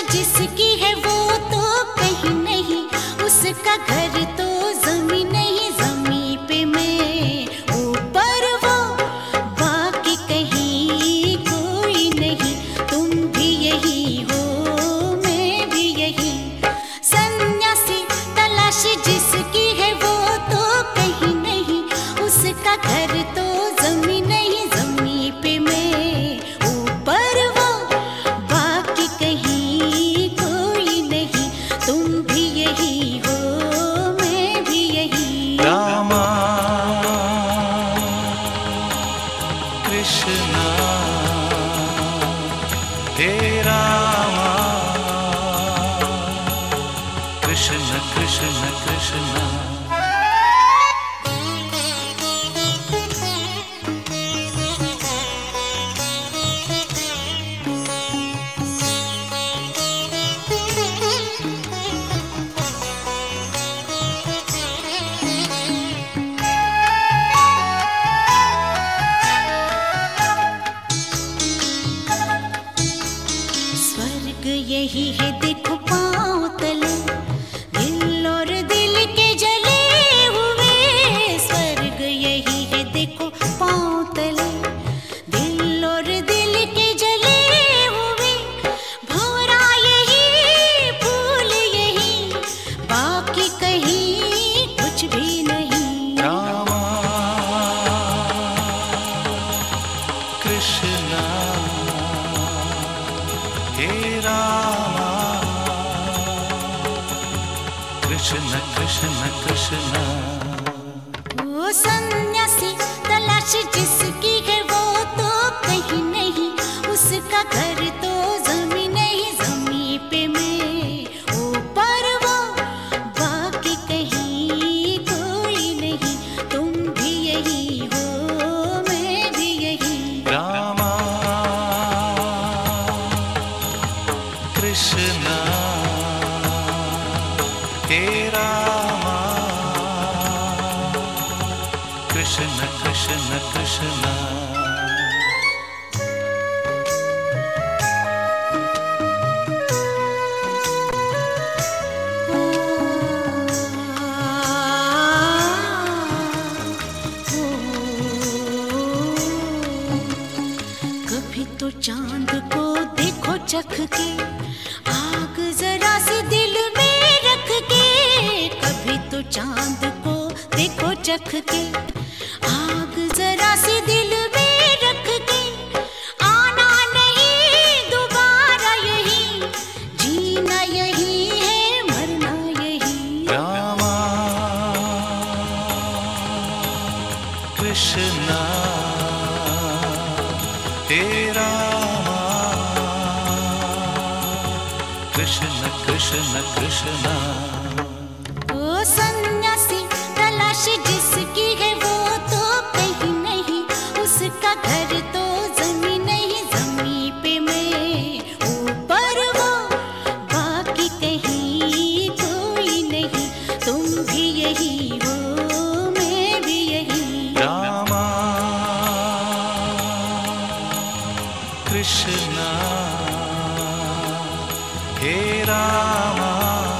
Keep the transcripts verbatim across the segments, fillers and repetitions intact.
जिसकी है वो तो कहीं नहीं, उसका घर तो जमी नहीं, जमी पे मैं ऊपर वो, बाकी कहीं कोई नहीं। तुम भी यही हो, मैं भी यही। सन्यासी तलाश जिसकी है वो तो कहीं नहीं, उसका घर तो जमी नहीं, जमी पे मैं ऊपर वो, बाकी कहीं कोई नहीं। तुम भी यही हो, मैं भी यही। रामा कृष्णा हे रामा, कृष्ण कृष्ण कृष्ण। स्वर्ग यही है देखो पाँव तले, दिल और दिल के जले हुए। स्वर्ग यही है देखो पाँव तले, दिल और दिल के जले हुए। भौरा यही, फूल यही, बाकी कहीं कुछ भी नहीं। रामा कृष्णा हे रामा, कृष्ण कृष्ण कृष्ण। वो सन्यासी तलाश जिसकी है वो तो कहीं नहीं, उसका घर तो जमी नहीं, जमी पे मैं ऊपर वो, बाकी कहीं कोई नहीं। तुम भी यही हो, मैं भी यही। रामा कृष्णा हे रामा, कृष्ण कृष्ण कृष्ण। कभी तो चांद को देखो चख के, आग जरा सी दिल में रख के। कभी तो चांद को देखो चख के, आग जरा सी दिल में रख के। आना नहीं दोबारा यही, जीना यही है, मरना यही। रामा कृष्णा हे रामा, कृष्ण कृष्ण कृष्ण। ओ सन्यासी तलाश जिसकी है वो तो कहीं नहीं, उसका घर तो जमी नहीं, जमी पे मैं ऊपर वो, बाकी कहीं कोई नहीं। तुम भी यही हो, मैं भी यही। रामा कृष्णा हे रामा,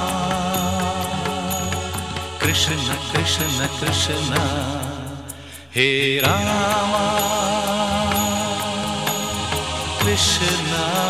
कृष्ण कृष्ण कृष्ण। हे रामा कृष्णा